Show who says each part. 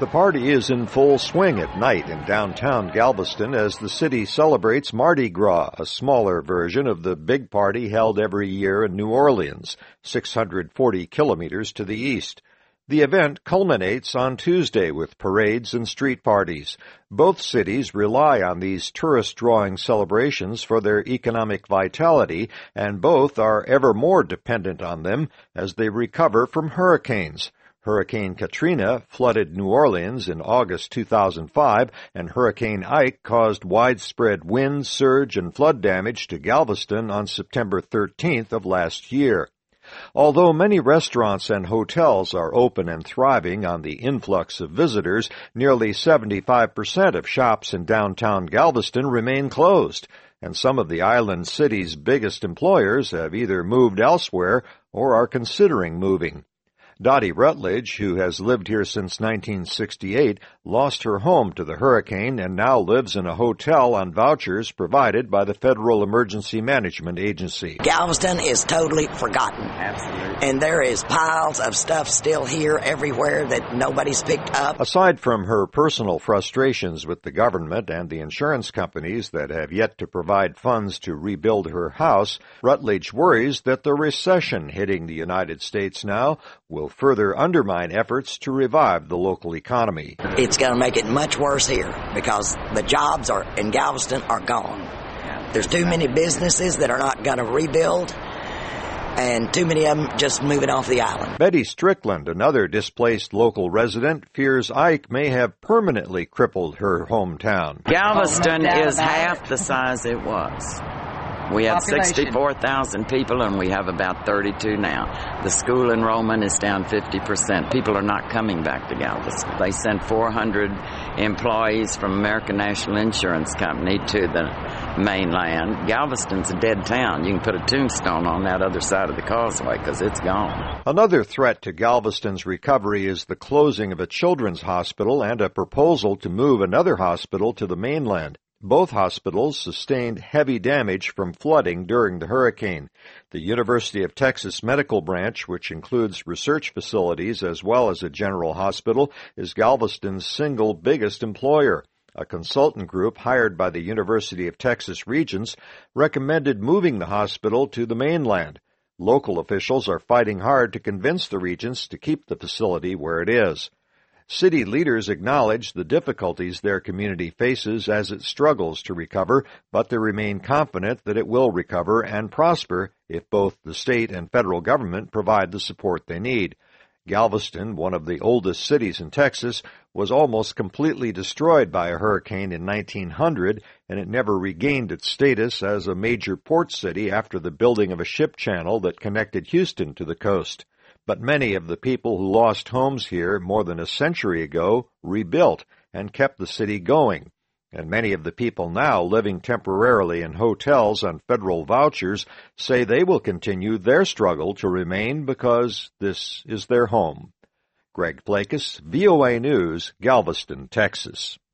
Speaker 1: The party is in full swing at night in downtown Galveston as the city celebrates Mardi Gras, a smaller version of the big party held every year in New Orleans, 640 kilometers to the east. The event culminates on Tuesday with parades and street parties. Both cities rely on these tourist-drawing celebrations for their economic vitality, and both are ever more dependent on them as they recover from hurricanes. Hurricane Katrina flooded New Orleans in August 2005, and Hurricane Ike caused widespread wind, surge, and flood damage to Galveston on September 13th of last year. Although many restaurants and hotels are open and thriving on the influx of visitors, nearly 75% of shops in downtown Galveston remain closed, and some of the island city's biggest employers have either moved elsewhere or are considering moving. Dottie Rutledge, who has lived here since 1968, lost her home to the hurricane and now lives in a hotel on vouchers provided by the Federal Emergency Management Agency.
Speaker 2: Galveston is totally forgotten.
Speaker 3: Absolutely.
Speaker 2: And there is piles of stuff still here everywhere that nobody's picked up.
Speaker 1: Aside from her personal frustrations with the government and the insurance companies that have yet to provide funds to rebuild her house, Rutledge worries that the recession hitting the United States now will further undermine efforts to revive the local economy.
Speaker 2: It's going to make it much worse here because the jobs in Galveston are gone. There's too many businesses that are not going to rebuild, and too many of them just moving off the island.
Speaker 1: Betty Strickland, another displaced local resident, fears Ike may have permanently crippled her hometown.
Speaker 3: Galveston is half the size it was. We had 64,000 people, and we have about 32 now. The school enrollment is down 50%. People are not coming back to Galveston. They sent 400 employees from American National Insurance Company to the mainland. Galveston's a dead town. You can put a tombstone on that other side of the causeway because it's gone.
Speaker 1: Another threat to Galveston's recovery is the closing of a children's hospital and a proposal to move another hospital to the mainland. Both hospitals sustained heavy damage from flooding during the hurricane. The University of Texas Medical Branch, which includes research facilities as well as a general hospital, is Galveston's single biggest employer. A consultant group hired by the University of Texas Regents recommended moving the hospital to the mainland. Local officials are fighting hard to convince the Regents to keep the facility where it is. City leaders acknowledge the difficulties their community faces as it struggles to recover, but they remain confident that it will recover and prosper if both the state and federal government provide the support they need. Galveston, one of the oldest cities in Texas, was almost completely destroyed by a hurricane in 1900, and it never regained its status as a major port city after the building of a ship channel that connected Houston to the coast. But many of the people who lost homes here more than a century ago rebuilt and kept the city going. And many of the people now living temporarily in hotels on federal vouchers say they will continue their struggle to remain because this is their home. Greg Plakas, VOA News, Galveston, Texas.